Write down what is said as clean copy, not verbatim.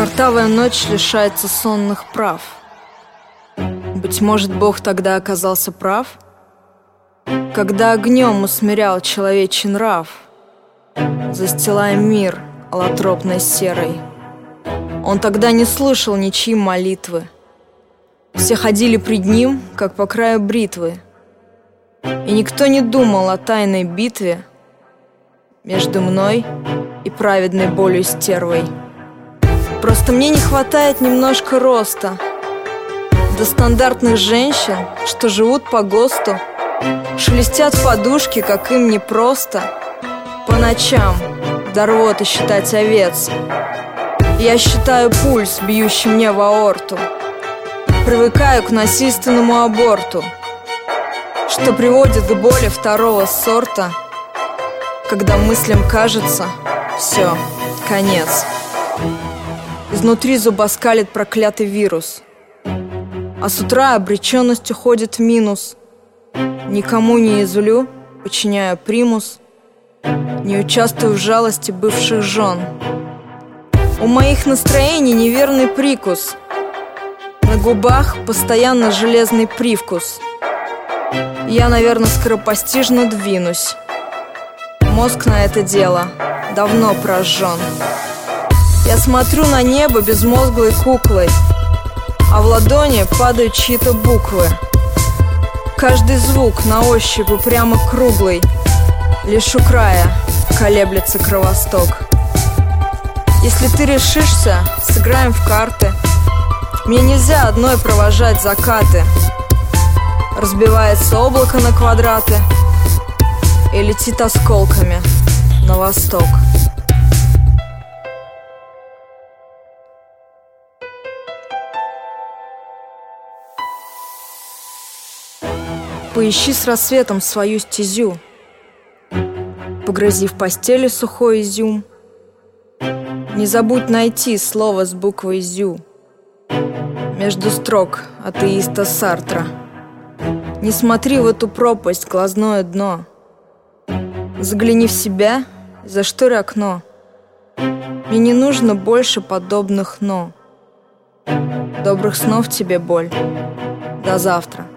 Картавая ночь лишается сонных прав. Быть может, Бог тогда оказался прав, когда огнем усмирял человечий нрав, застилая мир аллотропной серой. Он тогда не слышал ничьи молитвы. Все ходили пред ним, как по краю бритвы, и никто не думал о тайной битве между мной и праведной болью стервой. Просто мне не хватает немножко роста до стандартных женщин, что живут по ГОСТу, шелестят подушки, как им непросто по ночам до рвоты считать овец. Я считаю пульс, бьющий мне в аорту, привыкаю к насильственному аборту, что приводит к боли второго сорта, когда мыслям кажется: все, конец. Изнутри зубоскалит проклятый вирус, а с утра обреченность уходит в минус. Никому не изулю, подчиняю примус, не участвую в жалости бывших жен. У моих настроений неверный прикус, на губах постоянно железный привкус. Я, наверное, скоропостижно двинусь. Мозг на это дело давно прожжен. Я смотрю на небо безмозглой куклой, а в ладони падают чьи-то буквы. Каждый звук на ощупь упрямо круглый, лишь у края колеблется кровосток. Если ты решишься, сыграем в карты. Мне нельзя одной провожать закаты. Разбивается облако на квадраты и летит осколками на восток. Поищи с рассветом свою стезю, погрызи в постели сухой изюм. Не забудь найти слово с буквой «зю» между строк атеиста Сартра. Не смотри в эту пропасть, глазное дно. Загляни в себя, заштори окно. Мне не нужно больше подобных «но». Добрых снов тебе, боль. До завтра.